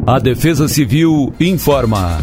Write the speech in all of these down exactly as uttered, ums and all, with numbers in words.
A Defesa Civil informa.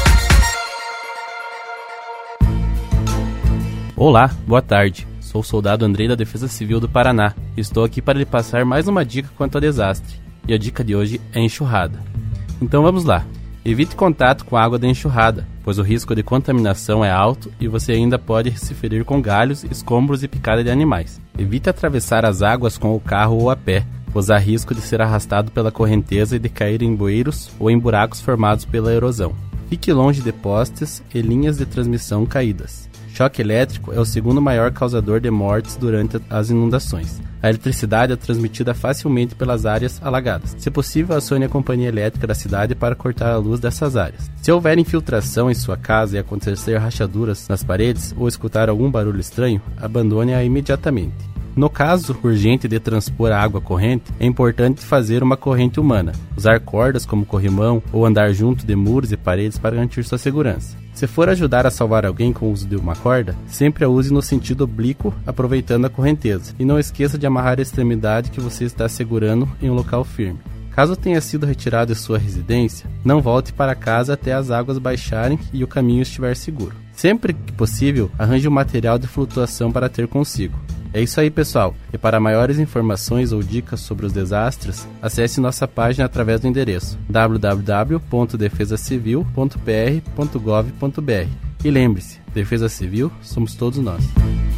Olá, boa tarde. Sou o soldado Andrei da Defesa Civil do Paraná. Estou aqui para lhe passar mais uma dica quanto a desastre. E a dica de hoje é enxurrada. Então vamos lá. Evite contato com a água da enxurrada, pois o risco de contaminação é alto e você ainda pode se ferir com galhos, escombros e picada de animais. Evite atravessar as águas com o carro ou a pé, pois há risco de ser arrastado pela correnteza e de cair em bueiros ou em buracos formados pela erosão. Fique longe de postes e linhas de transmissão caídas. Choque elétrico é o segundo maior causador de mortes durante as inundações. A eletricidade é transmitida facilmente pelas áreas alagadas. Se possível, acione a companhia elétrica da cidade para cortar a luz dessas áreas. Se houver infiltração em sua casa e acontecer rachaduras nas paredes ou escutar algum barulho estranho, abandone-a imediatamente. No caso urgente de transpor a água corrente, é importante fazer uma corrente humana, usar cordas como corrimão ou andar junto de muros e paredes para garantir sua segurança. Se for ajudar a salvar alguém com o uso de uma corda, sempre a use no sentido oblíquo, aproveitando a correnteza, e não esqueça de amarrar a extremidade que você está segurando em um local firme. Caso tenha sido retirado de sua residência, não volte para casa até as águas baixarem e o caminho estiver seguro. Sempre que possível, arranje um material de flutuação para ter consigo. É isso aí, pessoal, e para maiores informações ou dicas sobre os desastres, acesse nossa página através do endereço w w w ponto defesa civil ponto p r ponto gov ponto b r. E lembre-se, Defesa Civil somos todos nós.